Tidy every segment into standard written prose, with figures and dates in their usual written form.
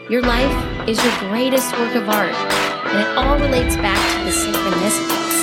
Your life is your greatest work of art, and it all relates back to the synchronicities.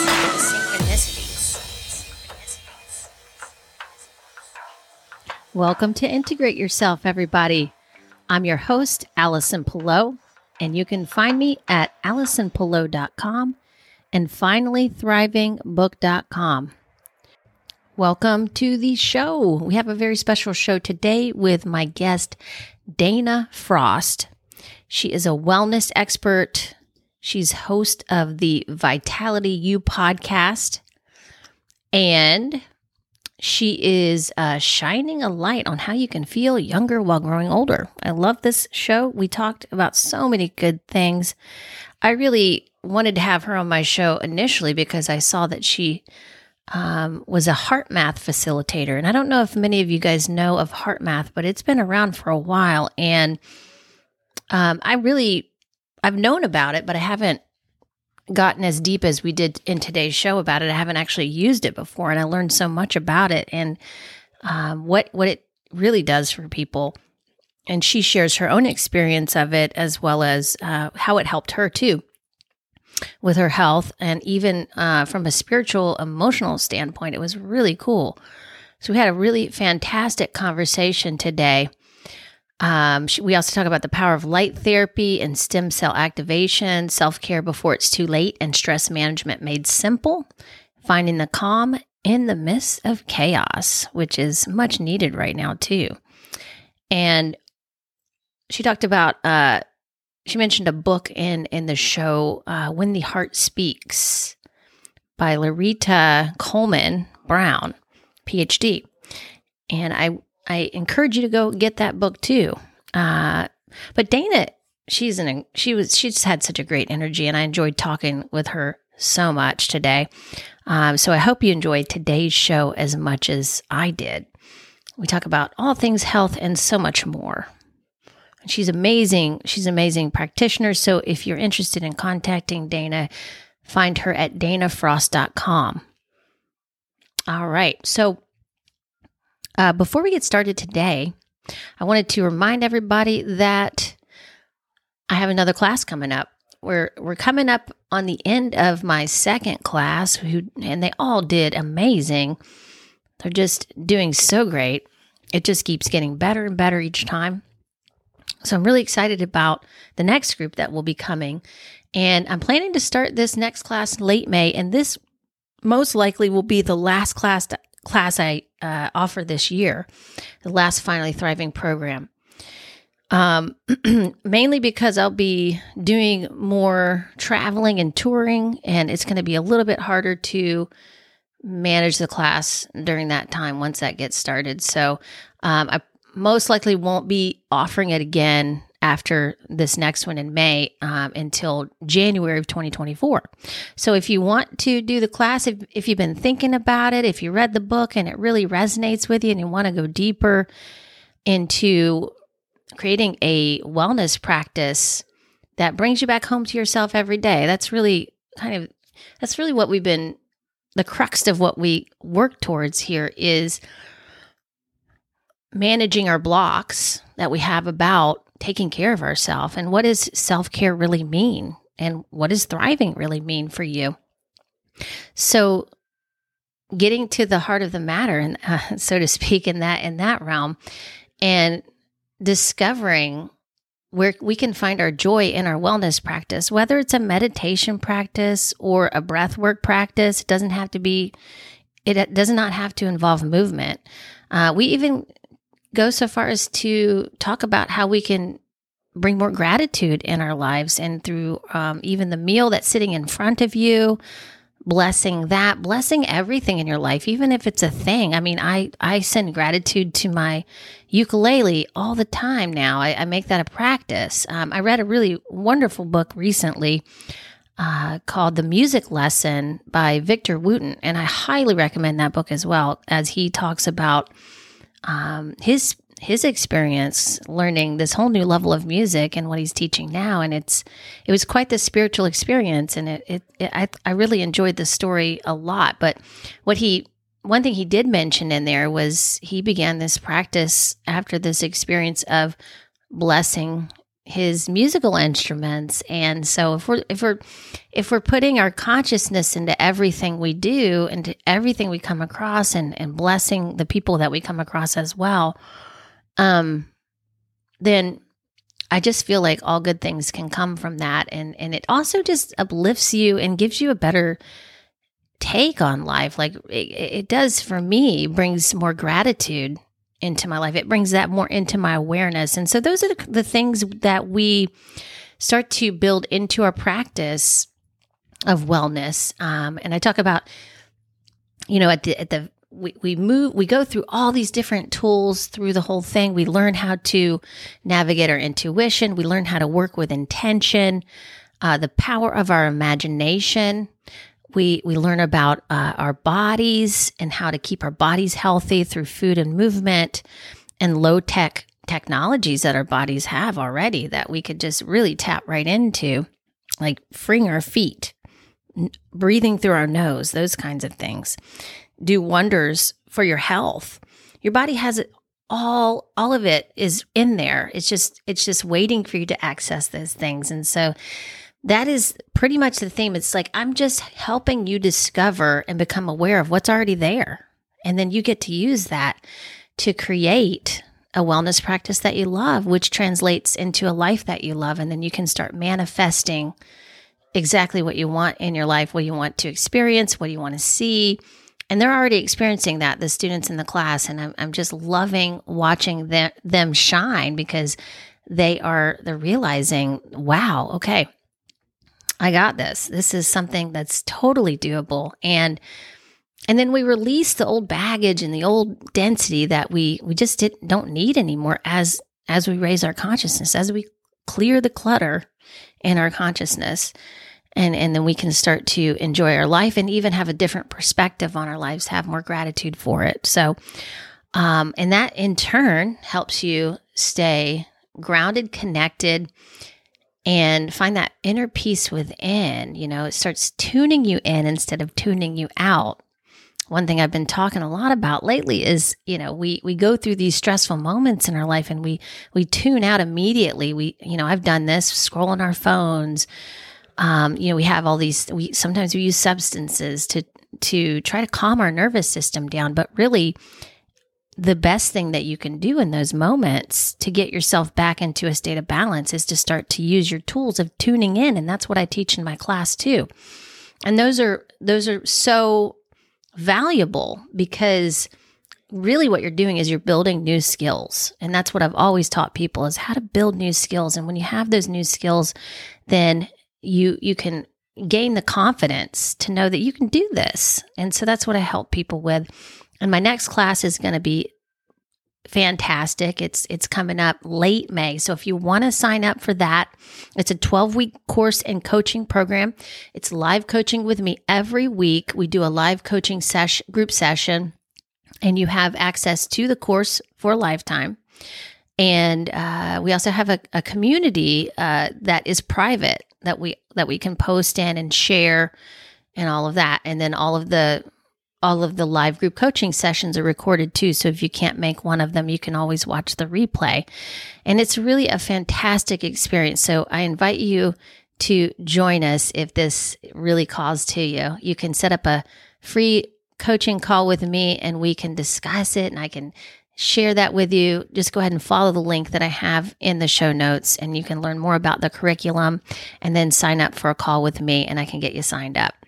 Welcome to Integrate Yourself, everybody. I'm your host, Allison Pillow, and you can find me at AllisonPillow.com and FinallyThrivingBook.com. Welcome to the show. We have a very special show today with my guest, Dana Frost. She is a wellness expert. She's host of the Vitality U podcast, and she is shining a light on how you can feel younger while growing older. I love this show. We talked about so many good things. I really wanted to have her on my show initially because I saw that she was a HeartMath facilitator. And I don't know if many of you guys know of HeartMath, but it's been around for a while. And I've known about it, but I haven't gotten as deep as we did in today's show about it. I haven't actually used it before, and I learned so much about it and what it really does for people. And she shares her own experience of it, as well as how it helped her too with her health, and even from a spiritual, emotional standpoint. It was really cool. So we had a really fantastic conversation today. We also talk about the power of light therapy and stem cell activation, self-care before it's too late, and stress management made simple, finding the calm in the midst of chaos, which is much needed right now too. And she talked about, she mentioned a book in the show, When the Heart Speaks by Loretta Coleman Brown, PhD. And I encourage you to go get that book too. But Dana, she just had such a great energy, and I enjoyed talking with her so much today. So I hope you enjoyed today's show as much as I did. We talk about all things health and so much more. She's amazing. She's an amazing practitioner. So if you're interested in contacting Dana, find her at danafrost.com. All right. So before we get started today, I wanted to remind everybody that I have another class coming up. We're coming up on the end of my second class, and they all did amazing. They're just doing so great. It just keeps getting better and better each time. So I'm really excited about the next group that will be coming. And I'm planning to start this next class late May, and this most likely will be the last class I offer this year, the last Finally Thriving program. Mainly because I'll be doing more traveling and touring, and it's going to be a little bit harder to manage the class during that time once that gets started. So I most likely won't be offering it again after this next one in May until January of 2024. So if you want to do the class, if you've been thinking about it, if you read the book and it really resonates with you and you want to go deeper into creating a wellness practice that brings you back home to yourself every day, that's really what we've been, the crux of what we work towards here is managing our blocks that we have about taking care of ourselves. And what does self-care really mean? And what does thriving really mean for you? So getting to the heart of the matter, and so to speak, in that realm, and discovering where we can find our joy in our wellness practice, whether it's a meditation practice or a breath work practice. It does not have to involve movement. We even go so far as to talk about how we can bring more gratitude in our lives, and through even the meal that's sitting in front of you, blessing everything in your life, even if it's a thing. I mean, I send gratitude to my ukulele all the time now. I make that a practice. I read a really wonderful book recently called The Music Lesson by Victor Wooten, and I highly recommend that book as well, as he talks about his experience learning this whole new level of music and what he's teaching now. And it was quite the spiritual experience. And I really enjoyed the story a lot. But one thing he did mention in there was he began this practice after this experience of blessing his musical instruments. And so if we're putting our consciousness into everything we do, into everything we come across, and blessing the people that we come across as well, then I just feel like all good things can come from that. And it also just uplifts you and gives you a better take on life. Like it does for me, brings more gratitude into my life. It brings that more into my awareness. And so those are the things that we start to build into our practice of wellness. And I talk about, we go through all these different tools through the whole thing. We learn how to navigate our intuition. We learn how to work with intention, the power of our imagination. We learn about our bodies and how to keep our bodies healthy through food and movement, and low-tech technologies that our bodies have already that we could just really tap right into, like freeing our feet, breathing through our nose, those kinds of things do wonders for your health. Your body has it all of it is in there. It's just waiting for you to access those things. And so that is pretty much the theme. It's like, I'm just helping you discover and become aware of what's already there. And then you get to use that to create a wellness practice that you love, which translates into a life that you love. And then you can start manifesting exactly what you want in your life, what you want to experience, what you want to see. And they're already experiencing that, the students in the class. And I'm just loving watching them shine, because they're realizing, wow, okay, I got this. This is something that's totally doable. And then we release the old baggage and the old density that we just don't need anymore as we raise our consciousness, as we clear the clutter in our consciousness. And then we can start to enjoy our life and even have a different perspective on our lives, have more gratitude for it. So, and that in turn helps you stay grounded, connected, and find that inner peace within. It starts tuning you in instead of tuning you out. One thing I've been talking a lot about lately is, we go through these stressful moments in our life and we tune out immediately. I've done this, scrolling our phones. We have all these, sometimes we use substances to try to calm our nervous system down, but really the best thing that you can do in those moments to get yourself back into a state of balance is to start to use your tools of tuning in. And that's what I teach in my class too. And those are so valuable, because really what you're doing is you're building new skills. And that's what I've always taught people, is how to build new skills. And when you have those new skills, then you can gain the confidence to know that you can do this. And so that's what I help people with. And my next class is going to be fantastic. It's coming up late May. So if you want to sign up for that, it's a 12-week course and coaching program. It's live coaching with me every week. We do a live coaching group session, and you have access to the course for a lifetime. And we also have a community that is private that we can post in and share and all of that. And then all of the live group coaching sessions are recorded too. So if you can't make one of them, you can always watch the replay. And it's really a fantastic experience. So I invite you to join us if this really calls to you. You can set up a free coaching call with me and we can discuss it, and I can share that with you. Just go ahead and follow the link that I have in the show notes, and you can learn more about the curriculum and then sign up for a call with me, and I can get you signed up.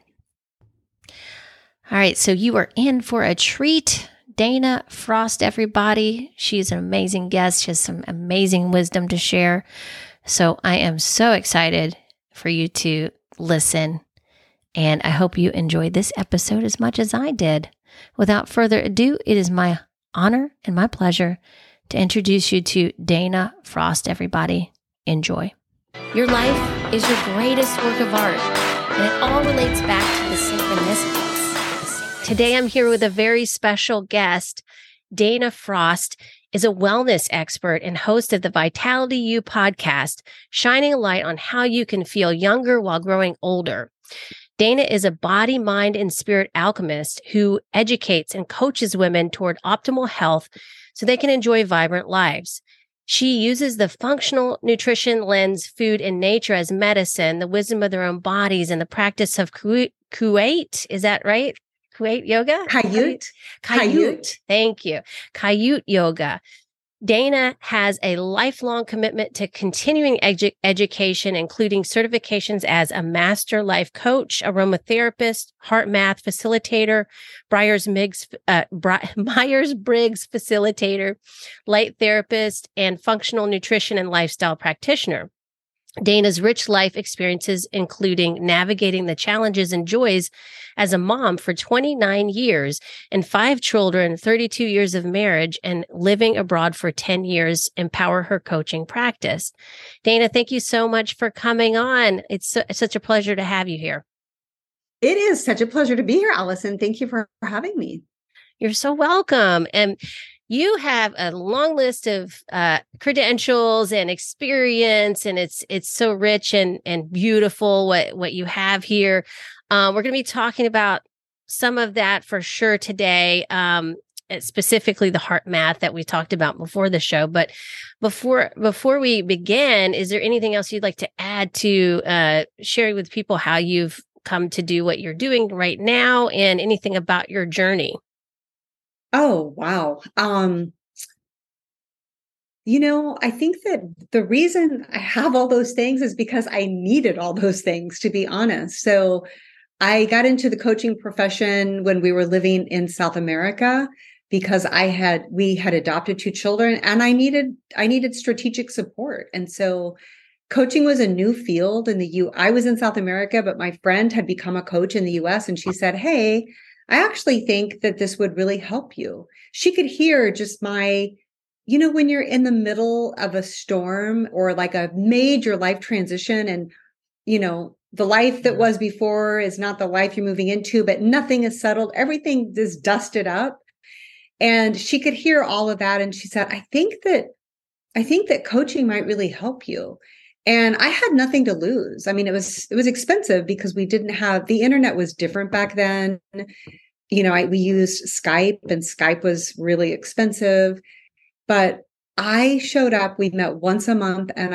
All right, so you are in for a treat. Dana Frost, everybody. She's an amazing guest. She has some amazing wisdom to share. So I am so excited for you to listen, and I hope you enjoyed this episode as much as I did. Without further ado, it is my honor and my pleasure to introduce you to Dana Frost, everybody. Enjoy. Your life is your greatest work of art, and it all relates back to the synchronicities. Today, I'm here with a very special guest. Dana Frost is a wellness expert and host of the Vitality U podcast, shining a light on how you can feel younger while growing older. Dana is a body, mind, and spirit alchemist who educates and coaches women toward optimal health so they can enjoy vibrant lives. She uses the functional nutrition lens, food and nature as medicine, the wisdom of their own bodies, and the practice of Kuwait. Is that right? Kuwait yoga? Kayut. Kayut. Thank you. Kayut yoga. Dana has a lifelong commitment to continuing education, including certifications as a master life coach, aromatherapist, heart math facilitator, Myers-Briggs facilitator, light therapist, and functional nutrition and lifestyle practitioner. Dana's rich life experiences, including navigating the challenges and joys as a mom for 29 years and 5 children, 32 years of marriage, and living abroad for 10 years, empower her coaching practice. Dana, thank you so much for coming on. It's such a pleasure to have you here. It is such a pleasure to be here, Allison. Thank you for having me. You're so welcome. And you have a long list of credentials and experience, and it's so rich and beautiful what you have here. We're going to be talking about some of that for sure today, specifically the heart math that we talked about before the show. But before we begin, is there anything else you'd like to add to sharing with people how you've come to do what you're doing right now, and anything about your journey? Oh, wow. I think that the reason I have all those things is because I needed all those things, to be honest. So I got into the coaching profession when we were living in South America because we had adopted 2 children, and I needed strategic support. And so coaching was a new field I was in South America, but my friend had become a coach in the US, and she said, "Hey, I actually think that this would really help you." She could hear just when you're in the middle of a storm or like a major life transition, and, the life that was before is not the life you're moving into, but nothing is settled. Everything is dusted up. And she could hear all of that. And she said, I think that coaching might really help you. And I had nothing to lose. I mean, it was expensive because we didn't have, the internet was different back then. We used Skype, and Skype was really expensive, but I showed up, we met once a month, and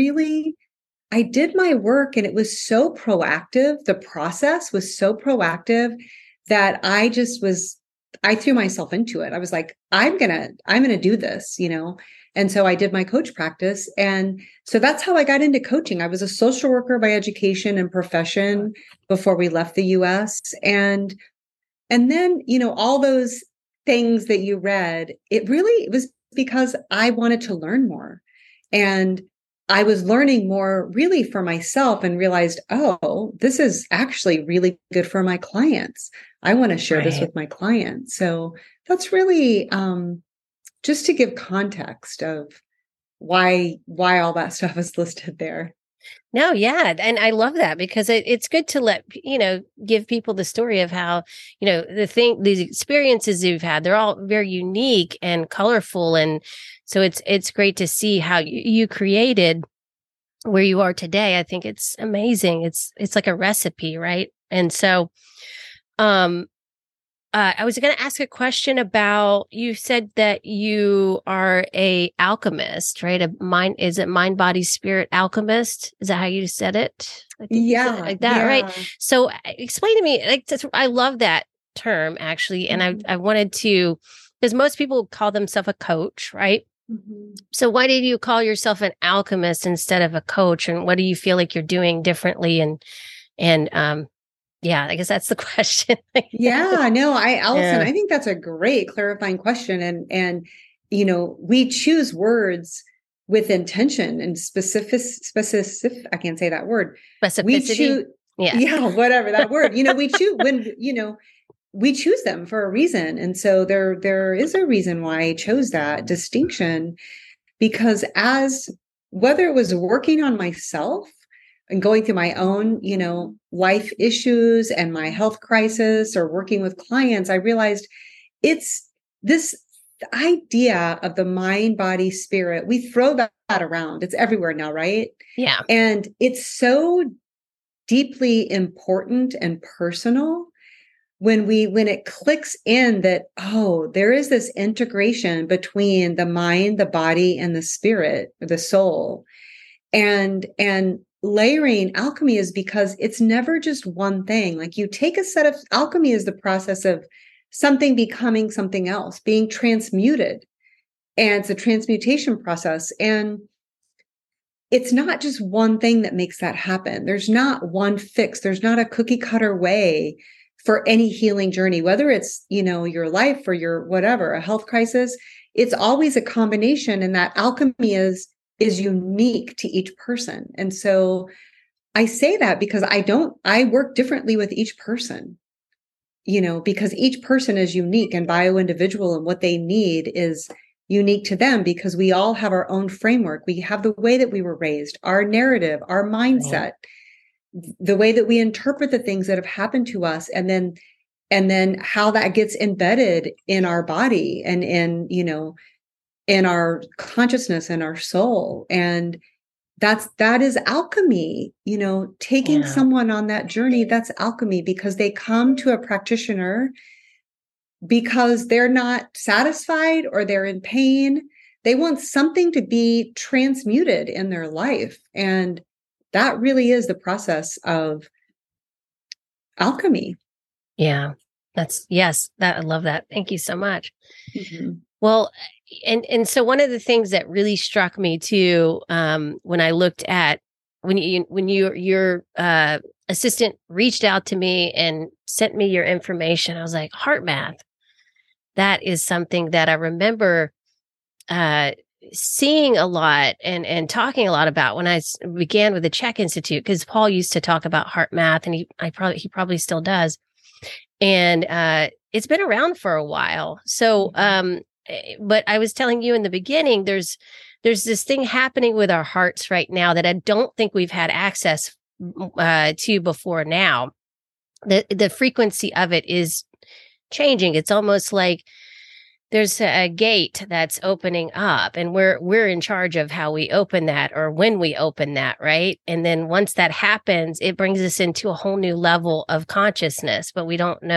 I did my work, and it was so proactive. The process was so proactive that I threw myself into it. I was like, I'm going to do this, And so I did my coach practice. And so that's how I got into coaching. I was a social worker by education and profession before we left the US. And then, all those things that you read, it was because I wanted to learn more. And I was learning more really for myself, and realized, oh, this is actually really good for my clients. I want to share this with my clients. So that's really just to give context of why all that stuff is listed there. No, yeah. And I love that because it's good to give people the story of how, these experiences you've had, they're all very unique and colorful. And so it's great to see how you created where you are today. I think it's amazing. It's like a recipe, right? And so, I was going to ask a question about, you said that you are a alchemist, right? Is it mind, body, spirit alchemist? Is that how you said it? I think you said it like that, right? So explain to me, I love that term actually. And I wanted to, because most people call themselves a coach, right? Mm-hmm. So why did you call yourself an alchemist instead of a coach? And what do you feel like you're doing differently? And yeah, I guess that's the question. Allison, I think that's a great clarifying question. And we choose words with intention and specific, I can't say that word. Specificity. Whatever that word, we choose them for a reason. And so there is a reason why I chose that distinction, because whether it was working on myself and going through my own, life issues and my health crisis, or working with clients, I realized it's this idea of the mind, body, spirit. We throw that around. It's everywhere now, right? Yeah. And it's so deeply important and personal. when it clicks in that, oh, there is this integration between the mind, the body, and the spirit, the soul, and layering alchemy is because it's never just one thing. Like you take a set of alchemy is the process of something becoming something else, being transmuted. And it's a transmutation process. And it's not just one thing that makes that happen. There's not one fix. There's not a cookie cutter way for any healing journey, whether it's, your life or your whatever, a health crisis. It's always a combination. And that alchemy is unique to each person. And so I say that because I work differently with each person, because each person is unique and bio-individual, and what they need is unique to them, because we all have our own framework. We have the way that we were raised, our narrative, our mindset, the way that we interpret the things that have happened to us, and then how that gets embedded in our body and in our consciousness and our soul. And that is alchemy, taking someone on that journey. That's alchemy, because they come to a practitioner because they're not satisfied or they're in pain. They want something to be transmuted in their life. And that really is the process of alchemy. Yeah, I love that. Thank you so much. Mm-hmm. Well, and so one of the things that really struck me too, when I looked at when your assistant reached out to me and sent me your information, I was like, HeartMath. That is something that I remember seeing a lot and talking a lot about when I began with the CHEK Institute, because Paul used to talk about HeartMath, and he probably still does. And it's been around for a while. So, but I was telling you in the beginning, there's this thing happening with our hearts right now that I don't think we've had access to before now. The frequency of it is changing. It's almost like there's a gate that's opening up, and we're in charge of how we open that or when we open that, right? And then once that happens, it brings us into a whole new level of consciousness, but we don't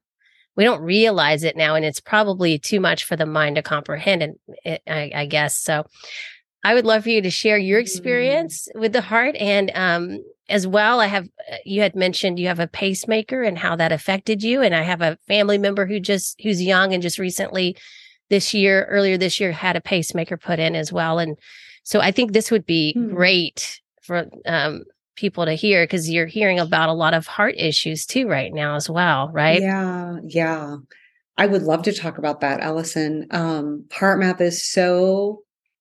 realize it now, and it's probably too much for the mind to comprehend, and I guess. So I would love for you to share your experience with the heart. And as well, you had mentioned you have a pacemaker and how that affected you. And I have a family member who's young and just recently earlier this year, had a pacemaker put in as well. And so I think this would be great for people to hear, because you're hearing about a lot of heart issues too right now as well, right? Yeah. I would love to talk about that, Allison. HeartMath is so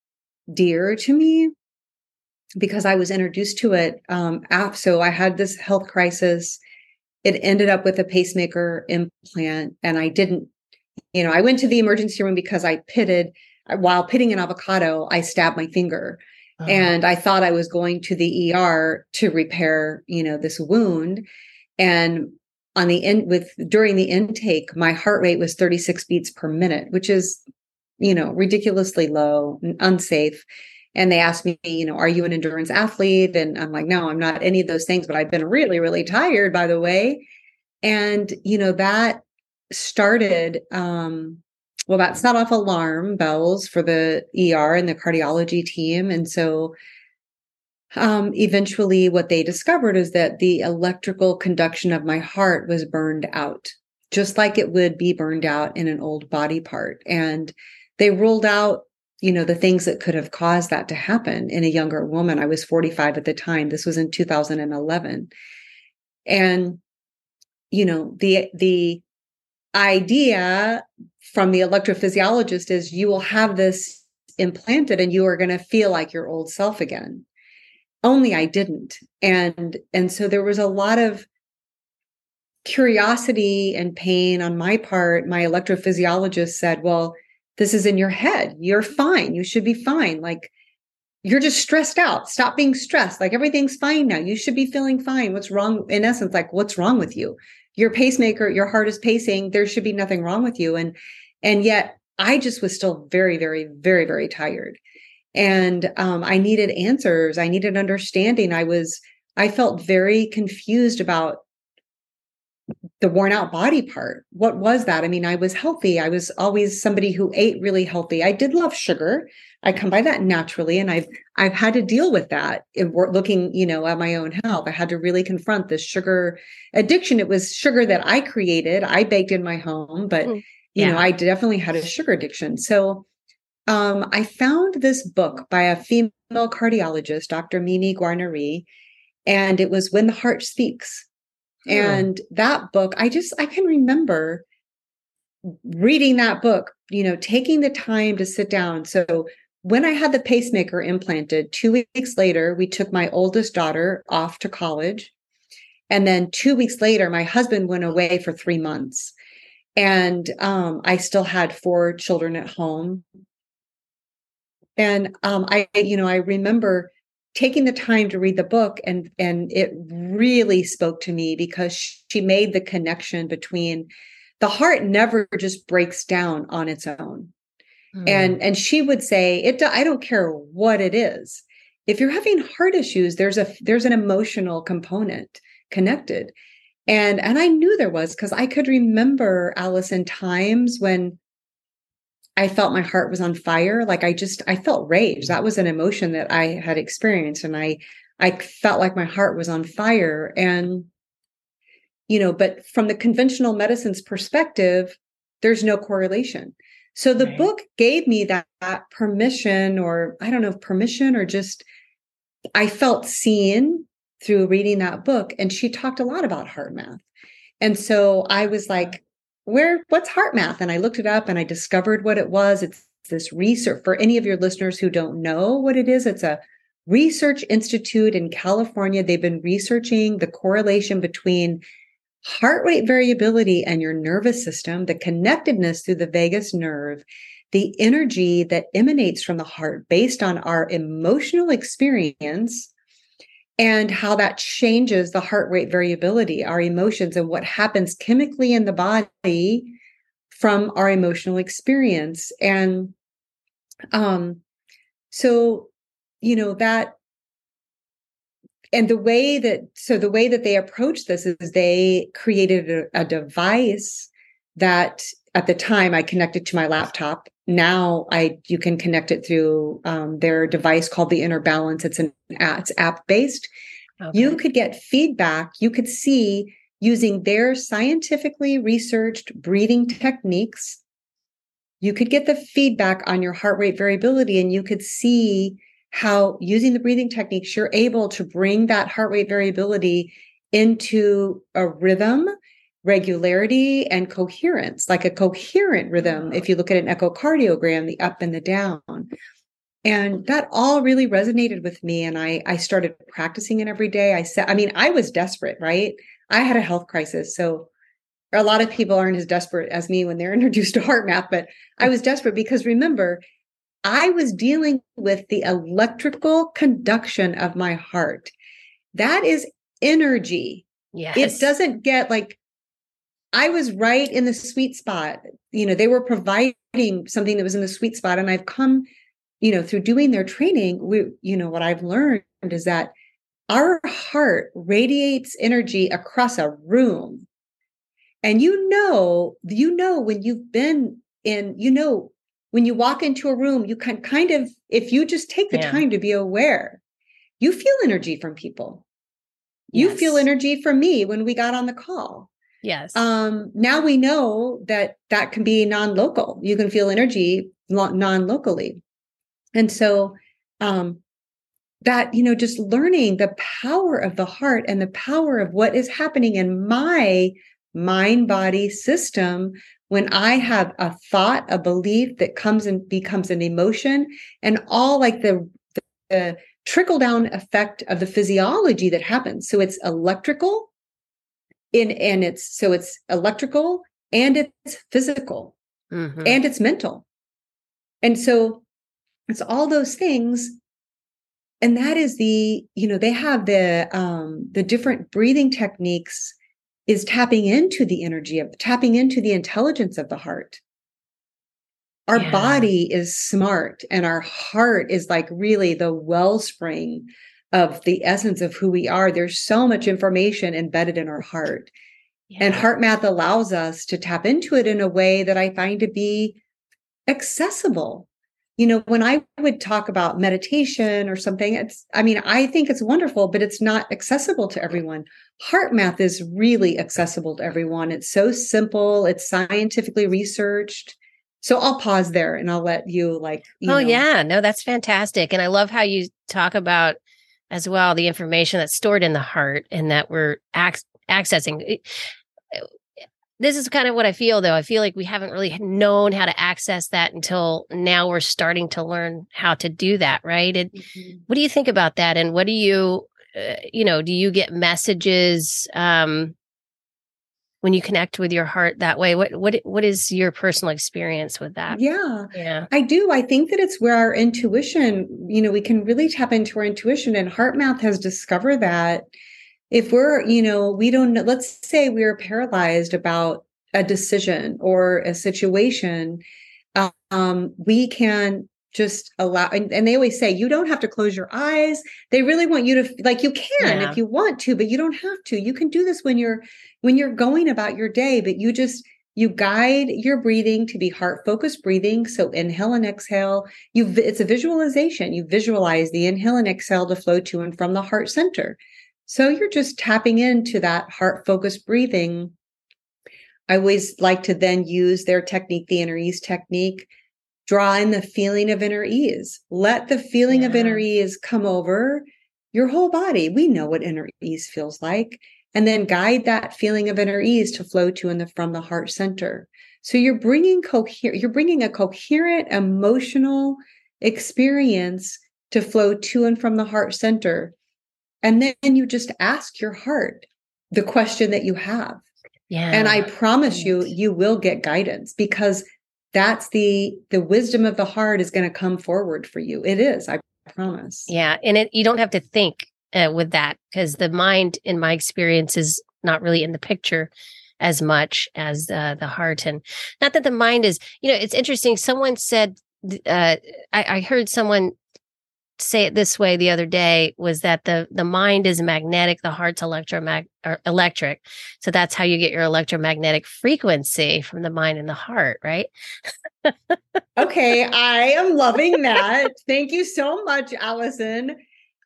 dear to me because I was introduced to it. So I had this health crisis. It ended up with a pacemaker implant, and I didn't, I went to the emergency room because while pitting an avocado, I stabbed my finger. And I thought I was going to the ER to repair, this wound. And during the intake, my heart rate was 36 beats per minute, which is, ridiculously low and unsafe. And they asked me, are you an endurance athlete? And I'm like, no, I'm not any of those things, but I've been really, really tired, by the way. And, that started, that set off alarm bells for the ER and the cardiology team. And so eventually what they discovered is that the electrical conduction of my heart was burned out, just like it would be burned out in an old body part. And they ruled out, the things that could have caused that to happen in a younger woman. I was 45 at the time. This was in 2011. And, the idea from the electrophysiologist is you will have this implanted and you are going to feel like your old self again. Only I didn't. And so there was a lot of curiosity and pain on my part. My electrophysiologist said, well, this is in your head. You're fine. You should be fine. Like, you're just stressed out. Stop being stressed. Like, everything's fine now. You should be feeling fine. What's wrong? In essence, like, what's wrong with you? Your pacemaker, your heart is pacing. There should be nothing wrong with you. And yet I just was still very, very, very, very tired. And I needed answers. I needed understanding. I felt very confused about the worn out body part. What was that? I mean, I was healthy. I was always somebody who ate really healthy. I did love sugar. I come by that naturally. And I've had to deal with that looking, at my own health. I had to really confront this sugar addiction. It was sugar that I created. I baked in my home, but I definitely had a sugar addiction. So I found this book by a female cardiologist, Dr. Mimi Guarneri, and it was When the Heart Speaks. And that book, I can remember reading that book, taking the time to sit down. So when I had the pacemaker implanted, 2 weeks later, we took my oldest daughter off to college. And then 2 weeks later, my husband went away for 3 months. And I still had 4 children at home. And I remember taking the time to read the book, and it really spoke to me because she made the connection between the heart never just breaks down on its own. And she would say, I don't care what it is. If you're having heart issues, there's an emotional component connected. And I knew there was, because I could remember, Allison, times when I felt my heart was on fire. Like I felt rage. That was an emotion that I had experienced. And I felt like my heart was on fire. And, but from the conventional medicine's perspective, there's no correlation. So the book gave me that permission, or I don't know if permission, or just, I felt seen through reading that book. And she talked a lot about heart math. And so I was like, what's heart math? And I looked it up and I discovered what it was. It's this research. For any of your listeners who don't know what it is, it's a research institute in California. They've been researching the correlation between heart rate variability and your nervous system, the connectedness through the vagus nerve, the energy that emanates from the heart based on our emotional experience, and how that changes the heart rate variability, our emotions, and what happens chemically in the body from our emotional experience. And so, that, and the way that they approach this is they created a device that at the time I connected to my laptop. Now you can connect it through their device called the Inner Balance. It's app based. Okay. You could get feedback. You could see, using their scientifically researched breathing techniques, you could get the feedback on your heart rate variability, and you could see how, using the breathing techniques, you're able to bring that heart rate variability into a rhythm, regularity, and coherence, like a coherent rhythm. If you look at an echocardiogram, the up and the down. And that all really resonated with me. And I started practicing it every day. I was desperate, right? I had a health crisis. So a lot of people aren't as desperate as me when they're introduced to heart math, but I was desperate because, remember, I was dealing with the electrical conduction of my heart. That is energy. Yes. It doesn't get I was right in the sweet spot. They were providing something that was in the sweet spot. And I've come, through doing their training, what I've learned is that our heart radiates energy across a room. And when you've been in, when you walk into a room, you can kind of, if you just take the time to be aware, you feel energy from people. Yes. You feel energy from me when we got on the call. Yes. Now we know that can be non-local. You can feel energy non-locally. And so that, just learning the power of the heart and the power of what is happening in my mind-body system when I have a thought, a belief that comes and becomes an emotion, and all the trickle-down effect of the physiology that happens. So it's electrical. It's electrical, and it's physical, and it's mental. And so it's all those things. And that is they have the different breathing techniques is tapping into the intelligence of the heart. Our body is smart, and our heart is really the wellspring of the essence of who we are. There's so much information embedded in our heart. And heart math allows us to tap into it in a way that I find to be accessible. When I would talk about meditation or something, I think it's wonderful, but it's not accessible to everyone. Heart math is really accessible to everyone. It's so simple. It's scientifically researched. So I'll pause there and I'll let you yeah. No, that's fantastic. And I love how you talk about as well the information that's stored in the heart and that we're accessing. This is kind of what I feel, though. I feel like we haven't really known how to access that until now we're starting to learn how to do that, right? And what do you think about that? And what do you, do you get messages when you connect with your heart that way? What is your personal experience with that? Yeah, I do. I think that it's where our intuition, we can really tap into our intuition, and Heart Math has discovered that. If we're, we don't know, let's say we're paralyzed about a decision or a situation, we can just allow, and they always say, you don't have to close your eyes. They really want you to, you can if you want to, but you don't have to. You can do this when you're going about your day, but you guide your breathing to be heart-focused breathing. So inhale and exhale. It's a visualization. You visualize the inhale and exhale to flow to and from the heart center. So you're just tapping into that heart-focused breathing. I always like to then use their technique, the inner ease technique, draw in the feeling of inner ease. Let the feeling of inner ease come over your whole body. We know what inner ease feels like. And then guide that feeling of inner ease to flow to and from the heart center. So you're bringing a coherent emotional experience to flow to and from the heart center. And then you just ask your heart the question that you have. Yeah. And I promise you will get guidance, because that's the wisdom of the heart is going to come forward for you. It is, I promise. Yeah. And you don't have to think with that, because the mind, in my experience, is not really in the picture as much as the heart. And not that the mind is, it's interesting. Someone said, I heard someone say it this way the other day, was that the mind is magnetic, the heart's electric. So that's how you get your electromagnetic frequency, from the mind and the heart, right? Okay, I am loving that. Thank you so much, Allison.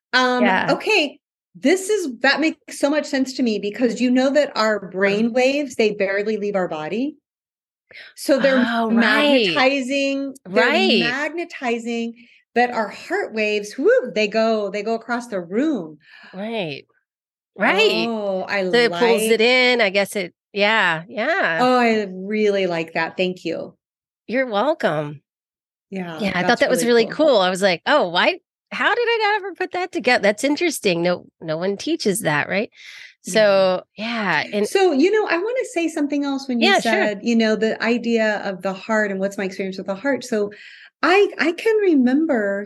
Okay, that makes so much sense to me, because that our brain waves, they barely leave our body. So they're magnetizing, but our heart waves, they go across the room. Right. Oh, so it pulls it in. I guess it. Yeah. Oh, I really like that. Thank you. You're welcome. Yeah. I thought that was really cool. I was like, oh, why? How did I never put that together? That's interesting. No one teaches that, right? So, And so, I want to say something else when you said, the idea of the heart and what's my experience with the heart. So I can remember,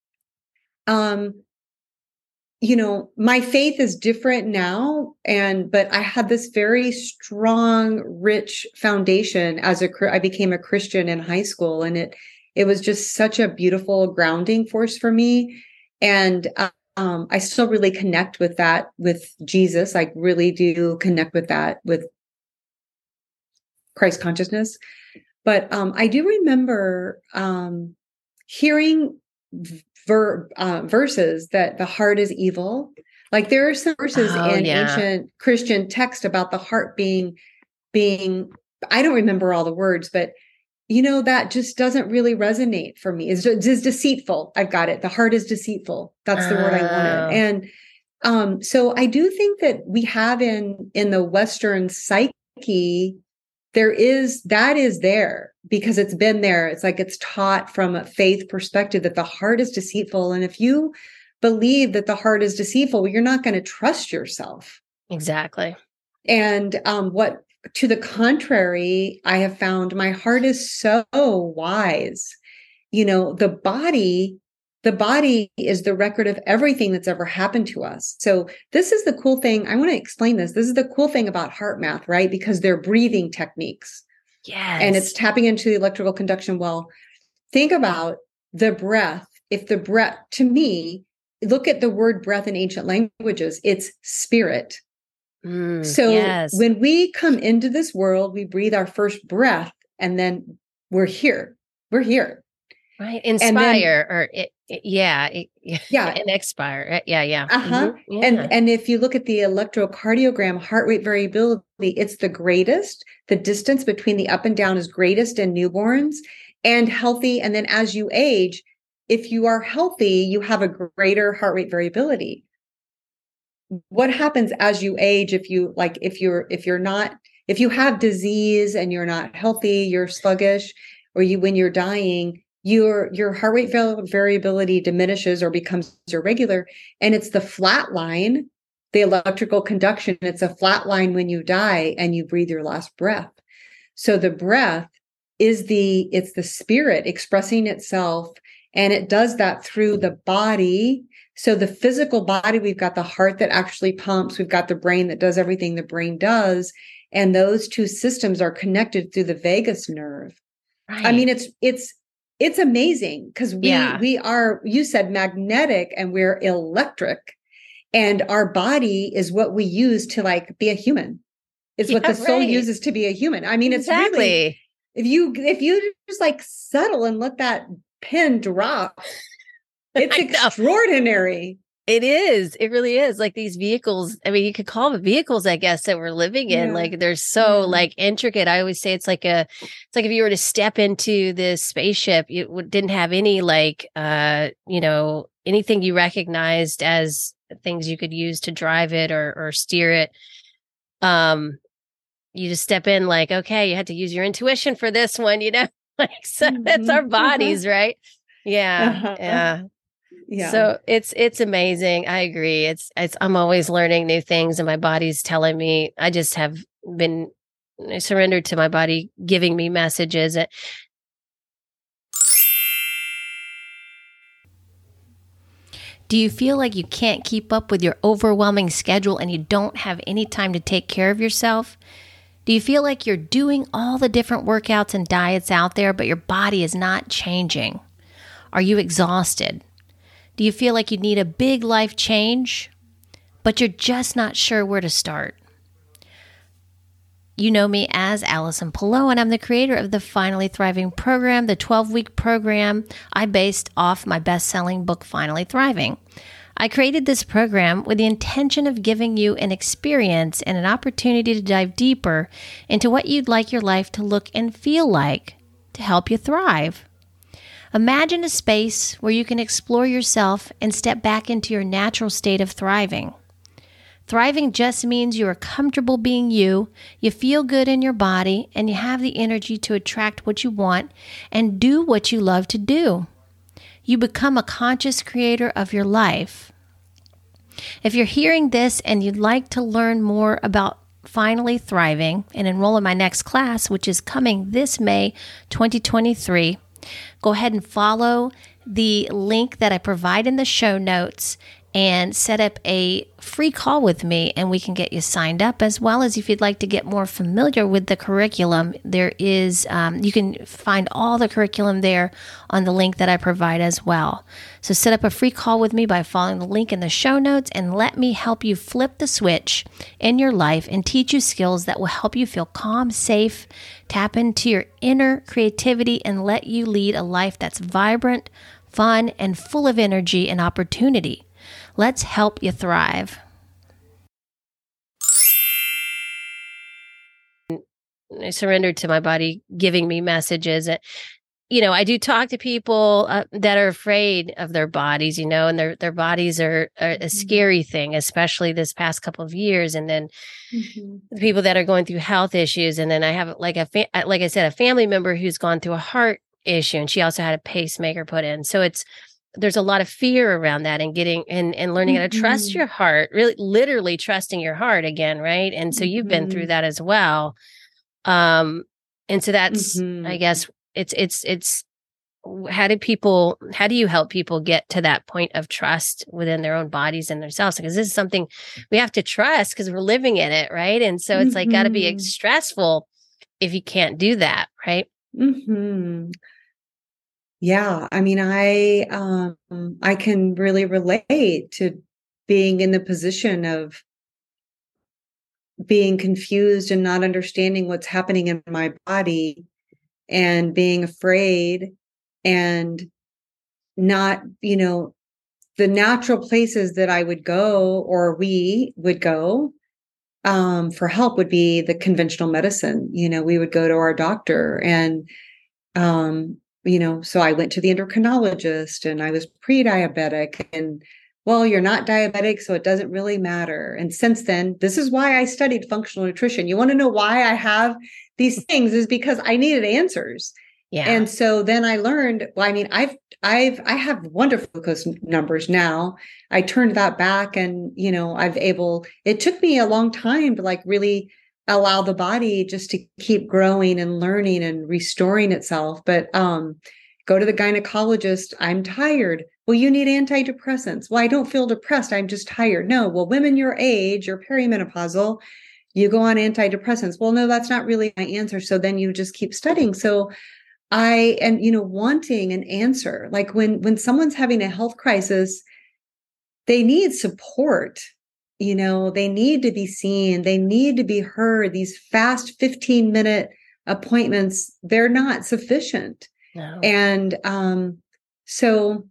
my faith is different now, but I had this very strong, rich foundation I became a Christian in high school, and it was just such a beautiful grounding force for me. And I still really connect with that, with Jesus. I really do connect with that, with Christ consciousness. But I do remember hearing verses that the heart is evil. Like there are some verses in ancient Christian text about the heart being, I don't remember all the words, but that just doesn't really resonate for me. It's deceitful. I've got it. The heart is deceitful. That's the word I wanted. And so I do think that we have in the Western psyche, that is there because it's been there. It's like it's taught from a faith perspective that the heart is deceitful. And if you believe that the heart is deceitful, well, you're not going to trust yourself. Exactly. And to the contrary, I have found my heart is so wise. The body is the record of everything that's ever happened to us. So this is the cool thing. I want to explain this. This is the cool thing about Heart Math, right? Because they're breathing techniques. Yes. And it's tapping into the electrical conduction. Well, think about the breath. If the breath, to me, look at the word breath in ancient languages, it's spirit. So Yes. when we come into this world, we breathe our first breath and then we're here. We're here. Right. And then, Inspire or yeah, and expire. Yeah. uh-huh. Yeah. And if you look at the electrocardiogram, heart rate variability, it's the greatest. The distance between the up and down is greatest in newborns and healthy. And then as you age, if you are healthy, you have a greater heart rate variability. What happens as you age if you have disease and you're not healthy, you're sluggish, or when you're dying, your heart rate variability diminishes or becomes irregular, and it's the flat line, the electrical conduction, it's a flat line when you die and you breathe your last breath. So the breath it's the spirit expressing itself, and it does that through the body. So the physical body, we've got the heart that actually pumps, we've got the brain that does everything the brain does, and those two systems are connected through the vagus nerve. Right. I mean, it's amazing because we are, you said, magnetic and we're electric, and our body is what we use to like be a human. It's what the soul uses to be a human. I mean, exactly. It's really, if you just like settle and let that pin drop, it's extraordinary. It is. It really is. Like these vehicles, I mean, you could call them vehicles, I guess, that we're living in. Yeah. Like they're so like intricate. I always say it's like if you were to step into this spaceship, you didn't have any like, anything you recognized as things you could use to drive it or steer it. You just step in like, okay, you had to use your intuition for this one, like, so that's our bodies, right? Yeah. Yeah. So it's amazing. I agree. It's I'm always learning new things and my body's telling me. I just have been surrendered to my body giving me messages. Do you feel like you can't keep up with your overwhelming schedule and you don't have any time to take care of yourself? Do you feel like you're doing all the different workouts and diets out there, but your body is not changing? Are you exhausted? Do you feel like you need a big life change, but you're just not sure where to start? You know me as Allison Pillow, and I'm the creator of the Finally Thriving program, the 12-week program I based off my best-selling book, Finally Thriving. I created this program with the intention of giving you an experience and an opportunity to dive deeper into what you'd like your life to look and feel like to help you thrive. Imagine a space where you can explore yourself and step back into your natural state of thriving. Thriving just means you are comfortable being you feel good in your body, and you have the energy to attract what you want and do what you love to do. You become a conscious creator of your life. If you're hearing this and you'd like to learn more about Finally Thriving and enroll in my next class, which is coming this May 2023, go ahead and follow the link that I provide in the show notes and set up a free call with me, and we can get you signed up. As well as if you'd like to get more familiar with the curriculum, there is you can find all the curriculum there on the link that I provide as well. So set up a free call with me by following the link in the show notes, and let me help you flip the switch in your life and teach you skills that will help you feel calm, safe, tap into your inner creativity, and let you lead a life that's vibrant, fun, and full of energy and opportunity. Let's help you thrive. I surrendered to my body giving me messages. I do talk to people that are afraid of their bodies, and their bodies are a scary thing, especially this past couple of years. And then the people that are going through health issues. And then I have, like I said, a family member who's gone through a heart issue, and she also had a pacemaker put in. So there's a lot of fear around that, and getting and learning how to trust your heart, really literally trusting your heart again. Right. And so you've been through that as well. And so that's, I guess it's how do you help people get to that point of trust within their own bodies and themselves? Because this is something we have to trust because we're living in it. Right. And so it's like got to be stressful if you can't do that. Right. Yeah, I mean, I can really relate to being in the position of being confused and not understanding what's happening in my body and being afraid and not, the natural places that I would go or we would go for help would be the conventional medicine. We would go to our doctor and, so I went to the endocrinologist and I was pre-diabetic and, well, you're not diabetic, so it doesn't really matter. And since then, this is why I studied functional nutrition. You want to know why I have these things is because I needed answers. Yeah. And so then I learned, well, I mean, I have wonderful glucose numbers now. I turned that back and, it took me a long time to like really allow the body just to keep growing and learning and restoring itself. But, go to the gynecologist. I'm tired. Well, you need antidepressants. Well, I don't feel depressed. I'm just tired. No. Well, women your age, you're perimenopausal, you go on antidepressants. Well, no, that's not really my answer. So then you just keep studying. So wanting an answer, like when someone's having a health crisis, they need support. They need to be seen. They need to be heard. These fast 15-minute appointments, they're not sufficient. No. And so,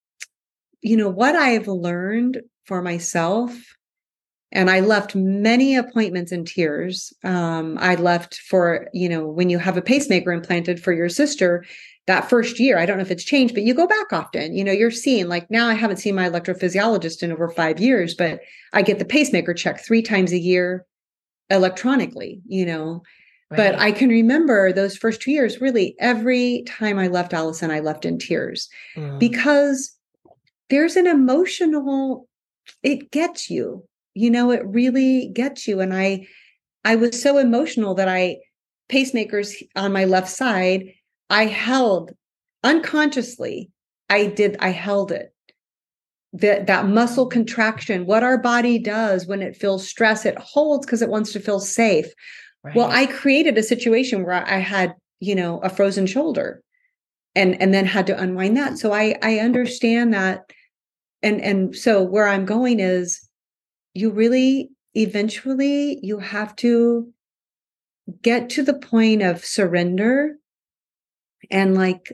what I've learned for myself, and I left many appointments in tears. I left for, when you have a pacemaker implanted for your sister, that first year, I don't know if it's changed, but you go back often. You're seeing, like, now I haven't seen my electrophysiologist in over 5 years, but I get the pacemaker check 3 times a year electronically, Right. But I can remember those first 2 years, really every time I left Allison, I left in tears because there's an emotional, it gets you, it really gets you. And I was so emotional that pacemakers on my left side, I held unconsciously. I held it. That muscle contraction, what our body does when it feels stress, it holds because it wants to feel safe. Right. Well, I created a situation where I had, a frozen shoulder and then had to unwind that. So I understand that. And so where I'm going is you really, eventually you have to get to the point of surrender and like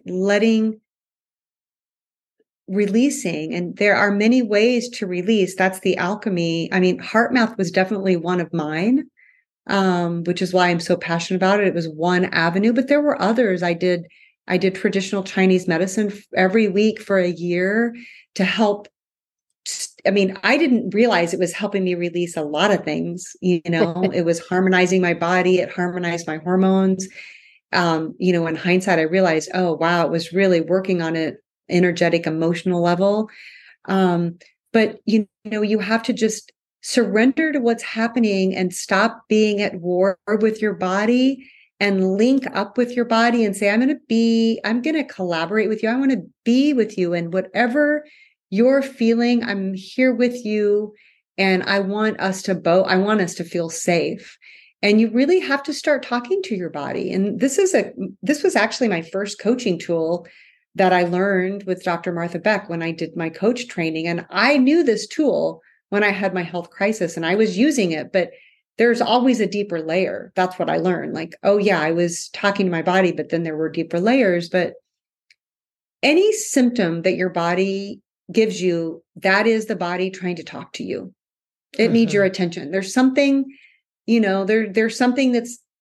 releasing. And there are many ways to release. That's the alchemy. I mean, HeartMath was definitely one of mine. Which is why I'm so passionate about it. It was one avenue, but there were others. I did traditional Chinese medicine every week for a year to help. I mean, I didn't realize it was helping me release a lot of things. It was harmonizing my body. It harmonized my hormones. In hindsight, I realized, oh, wow, it was really working on an energetic, emotional level. But, you have to just surrender to what's happening and stop being at war with your body and link up with your body and say, I'm going to collaborate with you. I want to be with you. And whatever you're feeling, I'm here with you. And I want us to feel safe. And you really have to start talking to your body. And this was actually my first coaching tool that I learned with Dr. Martha Beck when I did my coach training. And I knew this tool when I had my health crisis and I was using it, but there's always a deeper layer. That's what I learned. Like, oh yeah, I was talking to my body, but then there were deeper layers. But any symptom that your body gives you, that is the body trying to talk to you. It needs your attention. There's something, there's something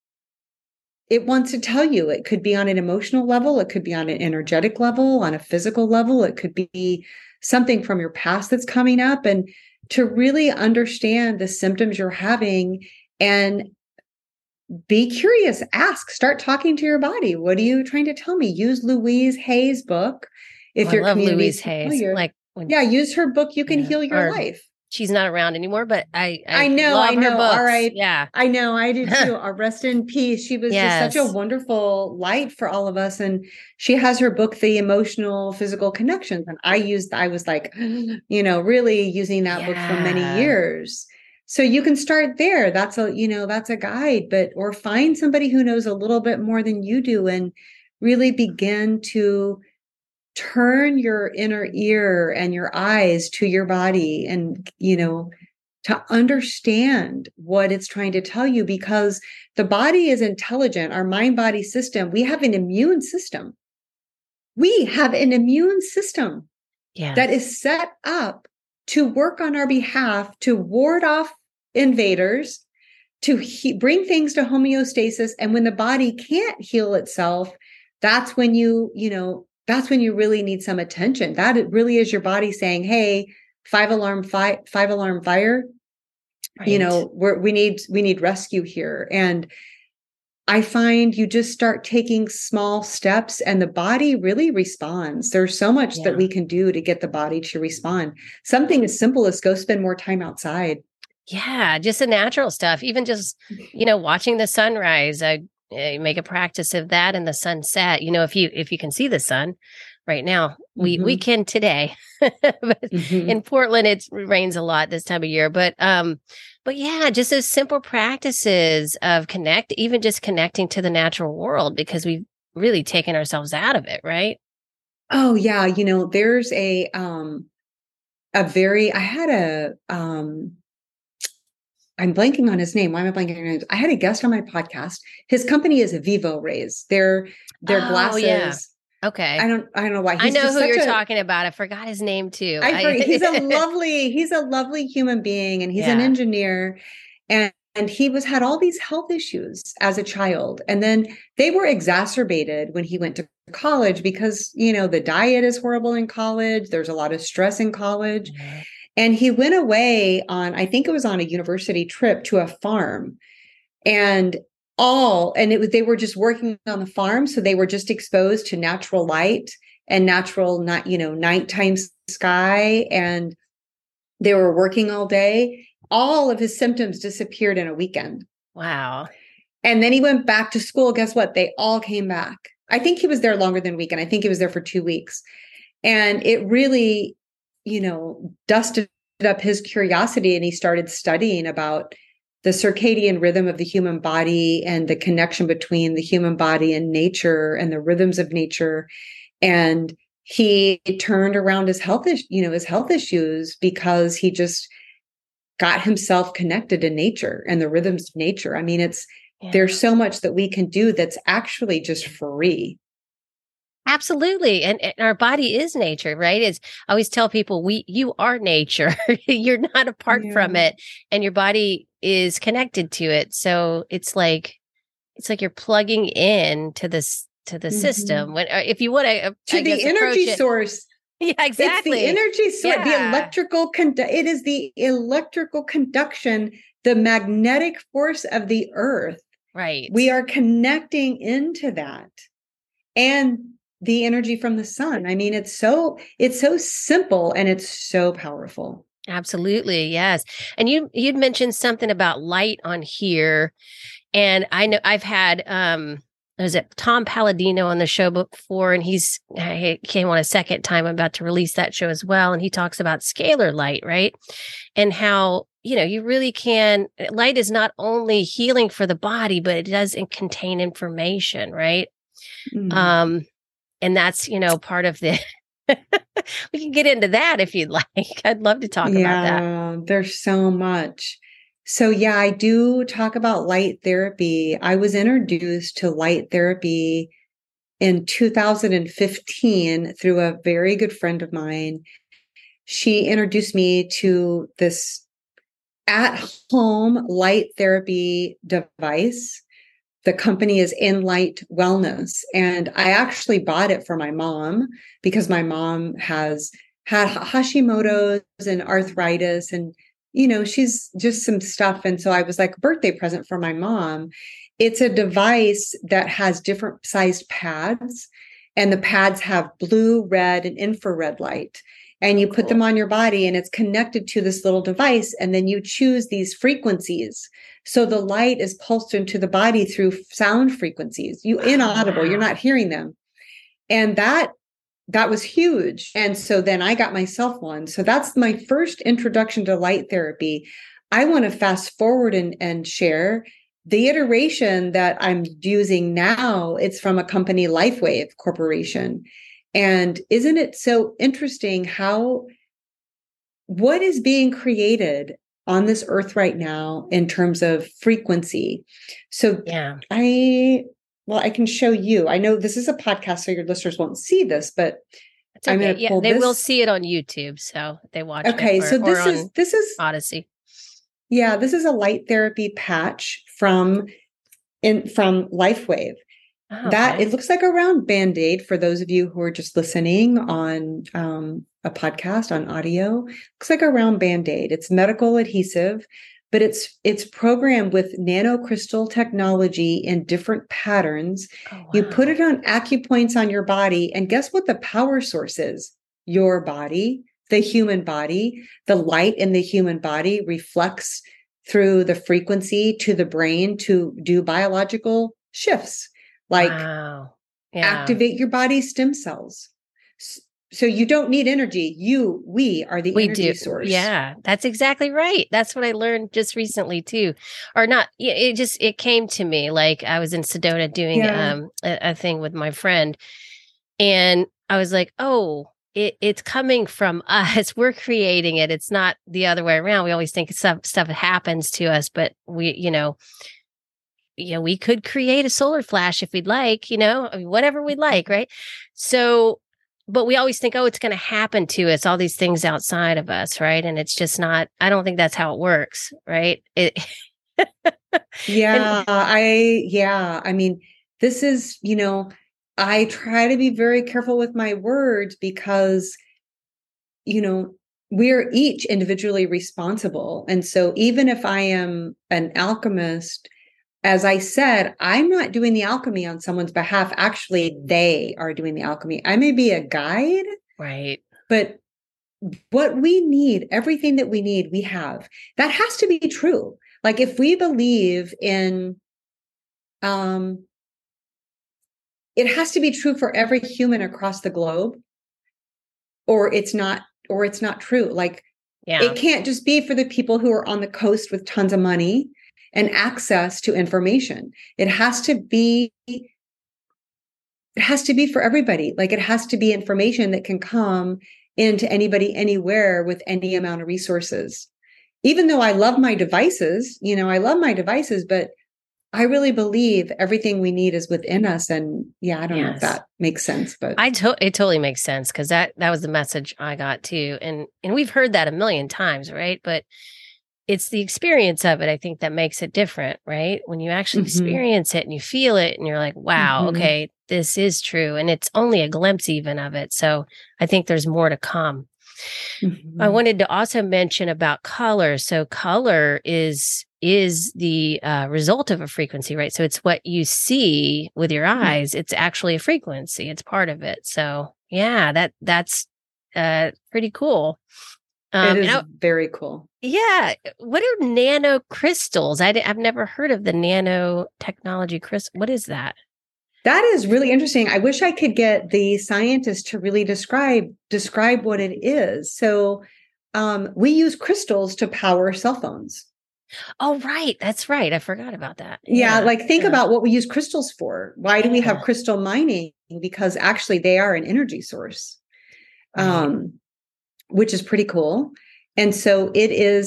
it wants to tell you. It could be on an emotional level. It could be on an energetic level, on a physical level. It could be something from your past that's coming up. And to really understand the symptoms you're having and be curious, start talking to your body. What are you trying to tell me? Use Louise Hay's book. If your community Louise Hay's, use her book. You can heal your life. She's not around anymore, but I know. love her books. All right. Yeah. I know. I do too. Rest in peace. She was just such a wonderful light for all of us. And she has her book, The Emotional Physical Connections. And I was like, really using that book for many years. So you can start there. That's a guide, or find somebody who knows a little bit more than you do and really begin to turn your inner ear and your eyes to your body and, to understand what it's trying to tell you, because the body is intelligent. Our mind body system, we have an immune system. We have an immune system that is set up to work on our behalf, to ward off invaders, to bring things to homeostasis. And when the body can't heal itself, that's when that's when you really need some attention. That it really is your body saying, hey, five alarm fire. Right. We need rescue here. And I find you just start taking small steps and the body really responds. There's so much that we can do to get the body to respond. Something as simple as go spend more time outside. Yeah, just the natural stuff. Even just, watching the sunrise. I make a practice of that and the sunset. If you can see the sun right now, we can today. But in Portland, it rains a lot this time of year. But yeah, just those simple practices of even just connecting to the natural world, because we've really taken ourselves out of it, right? Oh yeah. There's I'm blanking on his name. Why am I blanking on his name? I had a guest on my podcast. His company is Vivo Rays. Their glasses. Yeah. Okay. I don't know why. I know who you're talking about. I forgot his name too. He's a lovely human being, and he's an engineer, and he had all these health issues as a child. And then they were exacerbated when he went to college because, the diet is horrible in college. There's a lot of stress in college. Mm-hmm. And he went away I think it was on a university trip to a farm, they were just working on the farm. So they were just exposed to natural light and natural, nighttime sky. And they were working all day. All of his symptoms disappeared in a weekend. Wow. And then he went back to school. Guess what? They all came back. I think he was there longer than a weekend. I think he was there for 2 weeks. And it really, dusted up his curiosity, and he started studying about the circadian rhythm of the human body and the connection between the human body and nature and the rhythms of nature. And he turned around his health issues because he just got himself connected to nature and the rhythms of nature. I mean, there's so much that we can do that's actually just free. Absolutely. And our body is nature, right? I always tell people, you are nature. You're not apart from it, and your body is connected to it. So it's like you're plugging in to the system. When if you want to the energy source. Yeah, exactly. It's the energy source, the electrical it is the electrical conduction, the magnetic force of the earth. Right. We are connecting into that. And the energy from the sun. I mean, it's so simple and it's so powerful. Absolutely. Yes. And you'd mentioned something about light on here. And I know I've had, was it Tom Palladino on the show before, and he came on a second time. I'm about to release that show as well. And he talks about scalar light, right? And how, you really light is not only healing for the body, but it does contain information, right? Mm. And that's, part of the, we can get into that if you'd like. I'd love to talk about that. Yeah, there's so much. So yeah, I do talk about light therapy. I was introduced to light therapy in 2015 through a very good friend of mine. She introduced me to this at-home light therapy device. The company is Enlight Wellness. And I actually bought it for my mom because my mom has had Hashimoto's and arthritis, and, she's just some stuff. And so I was like, a birthday present for my mom. It's a device that has different sized pads, and the pads have blue, red, and infrared light. And you put them on your body, and it's connected to this little device. And then you choose these frequencies. So the light is pulsed into the body through sound frequencies. Inaudible, you're not hearing them. And that was huge. And so then I got myself one. So that's my first introduction to light therapy. I want to fast forward and share the iteration that I'm using now. It's from a company, LifeWave Corporation. And isn't it so interesting what is being created on this earth right now in terms of frequency. So Yeah. I can show you. I know this is a podcast, so your listeners won't see this, but It's okay. I'm going to pull they this. will see it on YouTube, so they watch okay, it. So this is Odyssey. Yeah, this is a light therapy patch from LifeWave. Oh, That okay. it looks like a round Band-Aid for those of you who are just listening on a podcast on audio. Looks like a round Band-Aid. It's medical adhesive, but it's programmed with nanocrystal technology in different patterns. Oh, wow. You put it on acupoints on your body, and guess what the power source is? Your body, the human body. The light in the human body reflects through the frequency to the brain to do biological shifts, like wow. activate your body's stem cells. So you don't need energy. We are the energy source. Yeah, that's exactly right. That's what I learned just recently too. Or not, it came to me like I was in Sedona doing a thing with my friend, and I was like, oh, it's coming from us. We're creating it. It's not the other way around. We always think stuff happens to us, but we could create a solar flash if we'd like, whatever we'd like, right? So, but we always think, oh, it's going to happen to us, all these things outside of us, right? And it's just not, I don't think that's how it works, right? I mean, this is, I try to be very careful with my words because, we're each individually responsible. And so even if I am an alchemist, as I said, I'm not doing the alchemy on someone's behalf. Actually, they are doing the alchemy. I may be a guide, right? But what we need, everything that we need, we have. That has to be true. Like if we believe in, it has to be true for every human across the globe, or it's not true. Like it can't just be for the people who are on the coast with tons of money and access to information. It has to be for everybody. Like it has to be information that can come into anybody, anywhere with any amount of resources. Even though I love my devices, but I really believe everything we need is within us. And I don't know if that makes sense, but it totally makes sense. Cause that was the message I got too. And we've heard that a million times, right? But it's the experience of it, I think, that makes it different, right? When you actually experience it and you feel it and you're like, wow, okay, this is true. And it's only a glimpse even of it. So I think there's more to come. I wanted to also mention about color. So color is the result of a frequency, right? So it's what you see with your eyes. It's actually a frequency. It's part of it. So yeah, that's pretty cool. It is very cool. Yeah. What are nanocrystals? I've never heard of the nanotechnology crystal. What is that? That is really interesting. I wish I could get the scientists to really describe what it is. So we use crystals to power cell phones. Oh, right. That's right. I forgot about that. Yeah. Like think about what we use crystals for. Why do we have crystal mining? Because actually they are an energy source. Right. Which is pretty cool. And so it is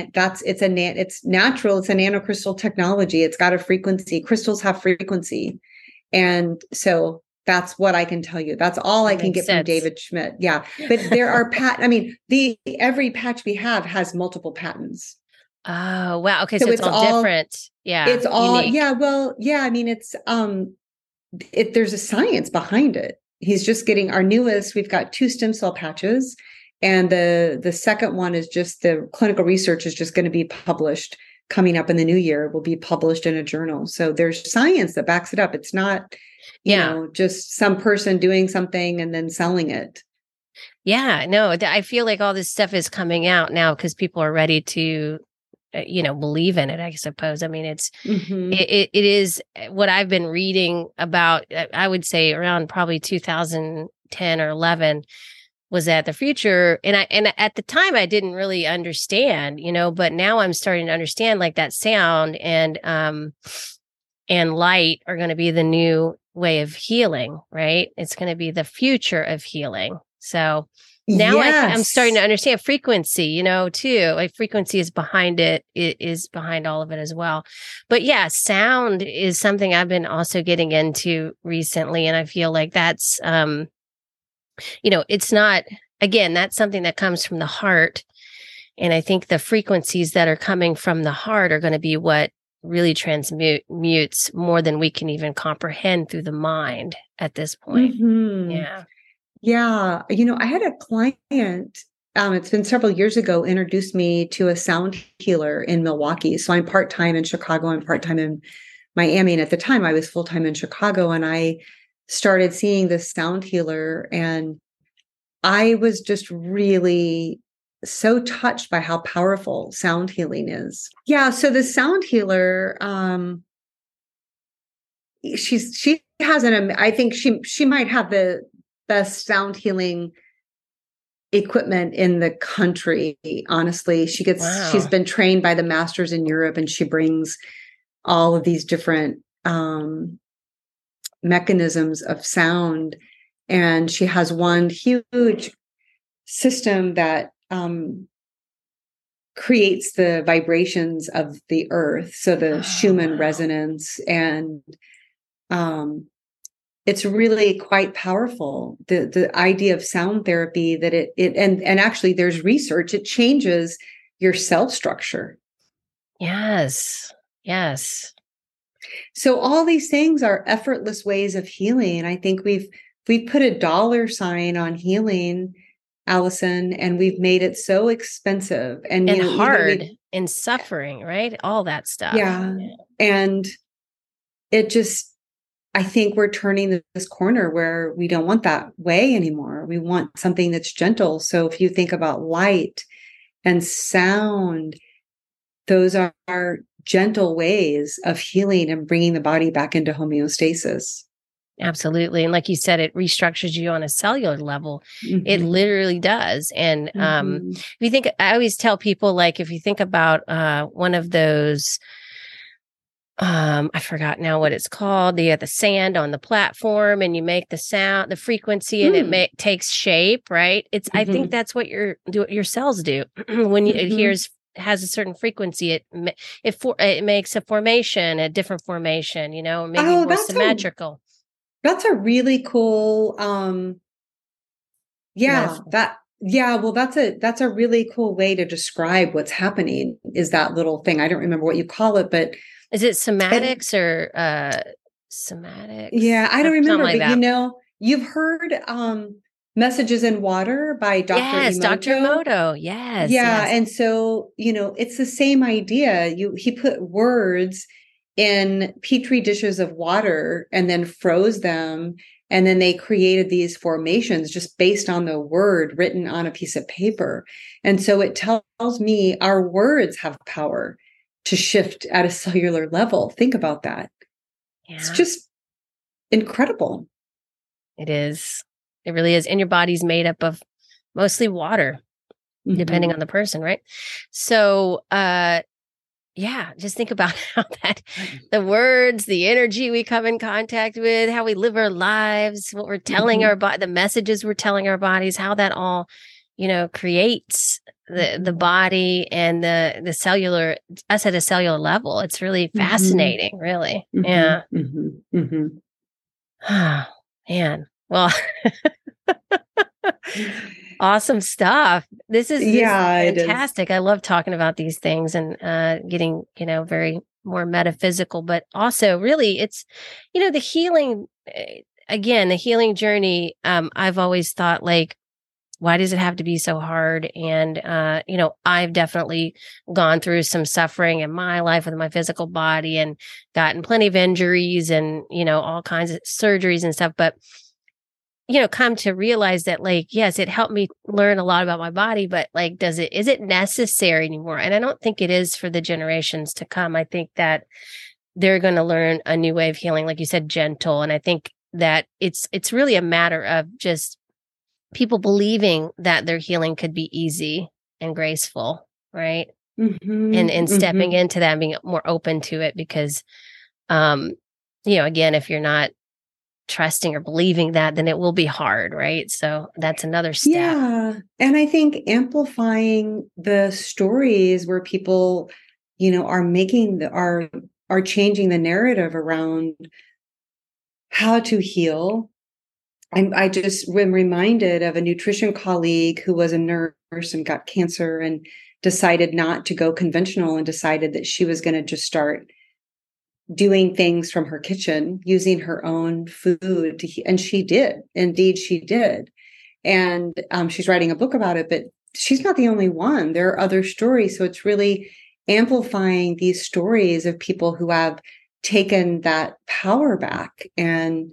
it's natural. It's a nanocrystal technology. It's got a frequency. Crystals have frequency. And so that's what I can tell you. That's all I can get from David Schmidt. Yeah. But there are every patch we have has multiple patents. Oh, wow. Okay. So it's all different. Yeah. It's all, unique. Yeah. Well, yeah. I mean, it's, there's a science behind it. He's just getting our newest. We've got 2 stem cell patches. And the second one is just the clinical research is just going to be published coming up in the new year. It will be published in a journal. So there's science that backs it up. It's not, just some person doing something and then selling it. Yeah, no, I feel like all this stuff is coming out now because people are ready to, believe in it, I suppose. I mean, it is what I've been reading about, I would say around probably 2010 or 11 was that the future. And at the time I didn't really understand, but now I'm starting to understand like that sound and light are going to be the new way of healing, right? It's going to be the future of healing. So Now I'm starting to Yes. understand frequency, too. Like frequency is behind it, is behind all of it as well. But yeah, sound is something I've been also getting into recently. And I feel like that's, it's not, again, that's something that comes from the heart. And I think the frequencies that are coming from the heart are going to be what really transmutes more than we can even comprehend through the mind at this point. Mhm. Yeah. Yeah. I had a client, it's been several years ago, introduced me to a sound healer in Milwaukee. So I'm part-time in Chicago and part-time in Miami. And at the time I was full-time in Chicago, and I started seeing this sound healer, and I was just really so touched by how powerful sound healing is. Yeah. So the sound healer, she has I think she might have the best sound healing equipment in the country. Honestly, she's Wow. been trained by the masters in Europe, and she brings all of these different mechanisms of sound. And she has one huge system that creates the vibrations of the earth. So the Oh, Schumann wow. resonance, and um, it's really quite powerful. The idea of sound therapy, that it and actually there's research, it changes your cell structure. Yes. Yes. So all these things are effortless ways of healing. I think we've put a dollar sign on healing, Allison, and we've made it so expensive. And And even hard and suffering, right? All that stuff. yeah. Yeah. And it just, I think we're turning this corner where we don't want that way anymore. We want something that's gentle. So if you think about light and sound, those are gentle ways of healing and bringing the body back into homeostasis. Absolutely. And like you said, it restructures you on a cellular level. It Mm-hmm. literally does. And Mm-hmm. if you think, I always tell people, like, if you think about one of those, I forgot now what it's called. You have the sand on the platform, and you make the sound, the frequency, and it takes shape, right? I think Mm-hmm. that's what your cells do. When it Mm-hmm. has a certain frequency, it makes a formation, a different formation, maybe Oh, more symmetrical. that's a really cool Metaphor. well, that's a really cool way to describe what's happening, is that little thing. I don't remember what you call it, but Is it it, somatics or somatics? yeah, I don't Something remember, like but that. you've heard Messages in Water by Dr. Yes, Dr. Emoto. Emoto. Yes, Yeah, yes. and so, it's the same idea. He put words in petri dishes of water and then froze them, and then they created these formations just based on the word written on a piece of paper. And so it tells me our words have power to shift at a cellular level. Think about that. It's Yeah, just incredible. it is. It really is. And your body's made up of mostly water, depending Mm-hmm. on the person, right? So, yeah, just think about how that the words, the energy we come in contact with, how we live our lives, what we're telling Mm-hmm. our body, the messages we're telling our bodies, how that all, creates the Mm-hmm. body and the cellular, us at a cellular level. It's really Mm-hmm. fascinating, really. Mm-hmm. Yeah. Mm-hmm. Mm-hmm. Man. Well, awesome stuff. This is Yeah, it is. fantastic. I love talking about these things and getting, very more metaphysical, but also really it's, the healing again, the healing journey. I've always thought, like, why does it have to be so hard? And I've definitely gone through some suffering in my life with my physical body and gotten plenty of injuries and, all kinds of surgeries and stuff. But come to realize that, like, yes, it helped me learn a lot about my body, but like, is it necessary anymore? And I don't think it is for the generations to come. I think that they're going to learn a new way of healing, like you said, gentle. And I think that it's really a matter of just people believing that their healing could be easy and graceful, right? And Mm-hmm. stepping Mm-hmm. into that and being more open to it because, again, if you're not trusting or believing that, then it will be hard, right? So that's another step. Yeah. And I think amplifying the stories where people, are making are changing the narrative around how to heal. I just am reminded of a nutrition colleague who was a nurse and got cancer and decided not to go conventional and decided that she was going to just start doing things from her kitchen, using her own food and she did. Indeed, she did. And she's writing a book about it, but she's not the only one. There are other stories. So it's really amplifying these stories of people who have taken that power back. And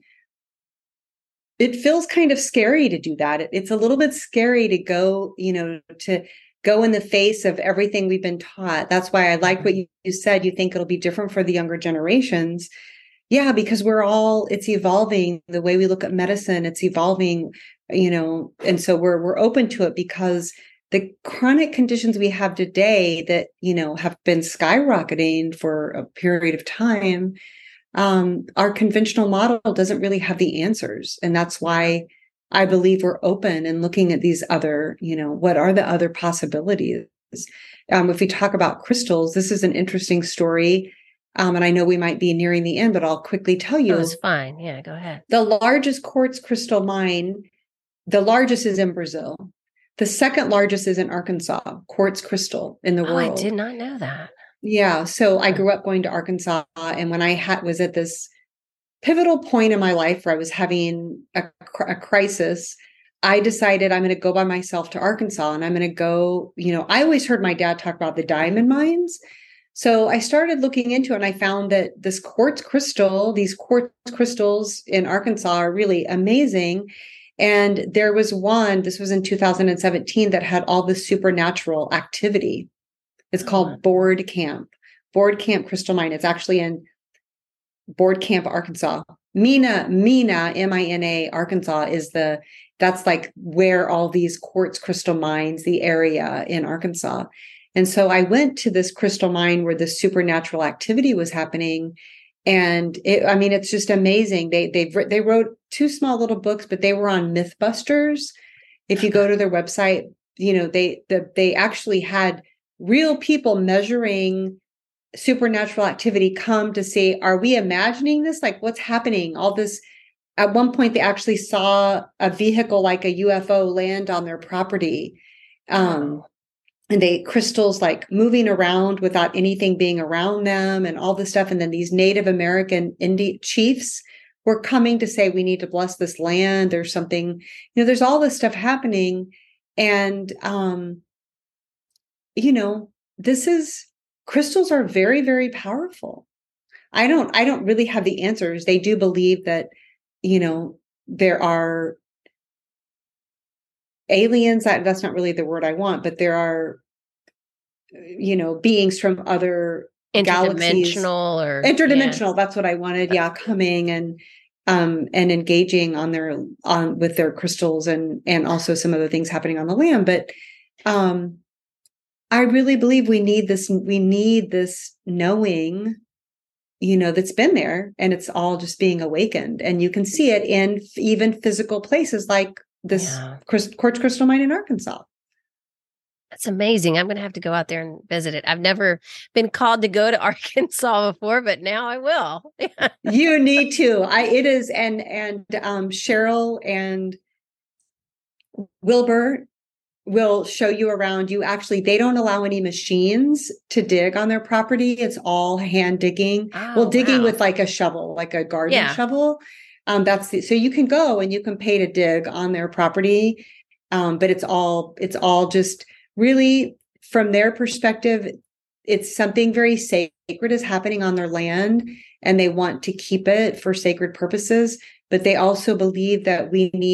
it feels kind of scary to do that. It's a little bit scary to go, to go in the face of everything we've been taught. That's why I like what you said. You think it'll be different for the younger generations. Yeah, because it's evolving. The way we look at medicine, it's evolving, and so we're open to it because the chronic conditions we have today that, have been skyrocketing for a period of time, our conventional model doesn't really have the answers. And that's why I believe we're open and looking at these other, what are the other possibilities? If we talk about crystals, this is an interesting story. And I know we might be nearing the end, but I'll quickly tell you. Oh, it's fine. Yeah, go ahead. The largest quartz crystal mine, the largest is in Brazil. The second largest is in Arkansas, quartz crystal in the world. I did not know that. Yeah. So I grew up going to Arkansas. And when I was at this pivotal point in my life where I was having a crisis, I decided I'm going to go by myself to Arkansas and I'm going to go, I always heard my dad talk about the diamond mines. So I started looking into it and I found that these quartz crystals in Arkansas are really amazing. And there was one, this was in 2017, that had all this supernatural activity. It's called Board Camp Crystal Mine. It's actually in Board Camp, Arkansas. Mina, Mina, Arkansas that's like where all these quartz crystal mines, the area in Arkansas. And so I went to this crystal mine where the supernatural activity was happening. And it's just amazing. They wrote 2 small little books, but they were on Mythbusters. If you go to their website, they actually had real people measuring supernatural activity come to say, are we imagining this? Like, what's happening? All this. At one point, they actually saw a vehicle like a UFO land on their property. And crystals like moving around without anything being around them and all this stuff. And then these Native American Indian chiefs were coming to say, we need to bless this land. There's something, there's all this stuff happening. And, crystals are very, very powerful. I don't really have the answers. They do believe that, there are aliens. That's not really the word I want, but there are, beings from other galaxies. Interdimensional. That's what I wanted. Yeah. Coming and engaging with their crystals and also some other things happening on the land. But, I really believe we need this knowing, that's been there and it's all just being awakened. And you can see it in even physical places like this quartz crystal mine in Arkansas. That's amazing. I'm going to have to go out there and visit it. I've never been called to go to Arkansas before, but now I will. You need to. It is. And Cheryl and Wilbur will show you around. They don't allow any machines to dig on their property. It's all hand digging. Digging with like a shovel, like a garden shovel. So you can go and you can pay to dig on their property. But it's all just really from their perspective, it's something very sacred is happening on their land and they want to keep it for sacred purposes. But they also believe that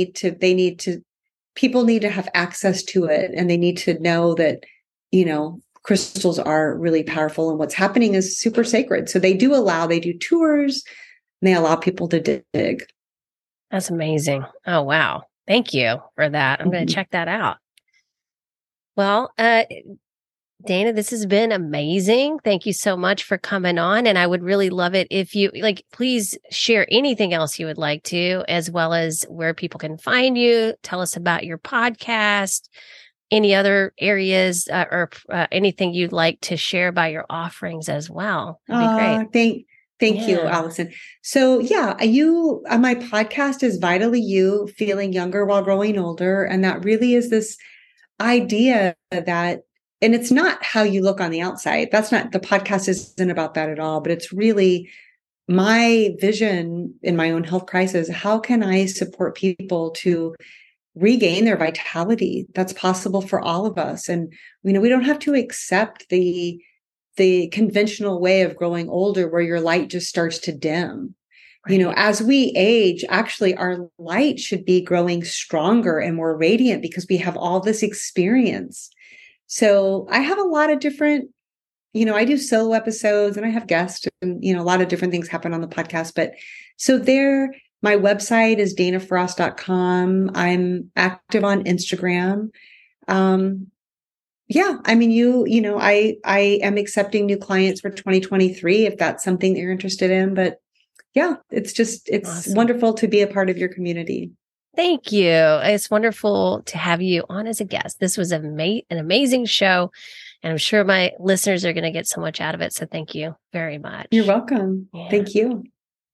people need to have access to it and they need to know that, crystals are really powerful and what's happening is super sacred. So they do tours and they allow people to dig. That's amazing. Oh, wow. Thank you for that. I'm going to check that out. Well, Dana, this has been amazing. Thank you so much for coming on. And I would really love it if you please share anything else you would like to, as well as where people can find you. Tell us about your podcast, any other areas or anything you'd like to share about your offerings as well. That'd be great. Thank you, Allison. So my podcast is Vitally You, Feeling Younger While Growing Older. And that really is this idea that, and it's not how you look on the outside. The podcast isn't about that at all, but it's really my vision in my own health crisis. How can I support people to regain their vitality? That's possible for all of us. And, we don't have to accept the conventional way of growing older where your light just starts to dim. Right. As we age, actually our light should be growing stronger and more radiant because we have all this experience. So I have a lot of different, I do solo episodes and I have guests and, a lot of different things happen on the podcast. But so my website is danafrost.com. I'm active on Instagram. I am accepting new clients for 2023 if that's something that you're interested in. But yeah, it's awesome. Wonderful to be a part of your community. Thank you. It's wonderful to have you on as a guest. This was an amazing show, and I'm sure my listeners are going to get so much out of it. So thank you very much. You're welcome. Yeah. Thank you.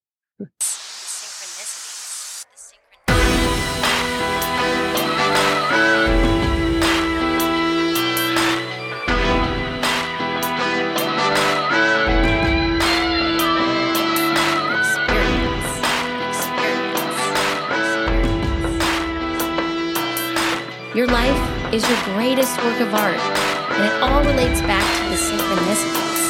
Your life is your greatest work of art, and it all relates back to the synchronicities.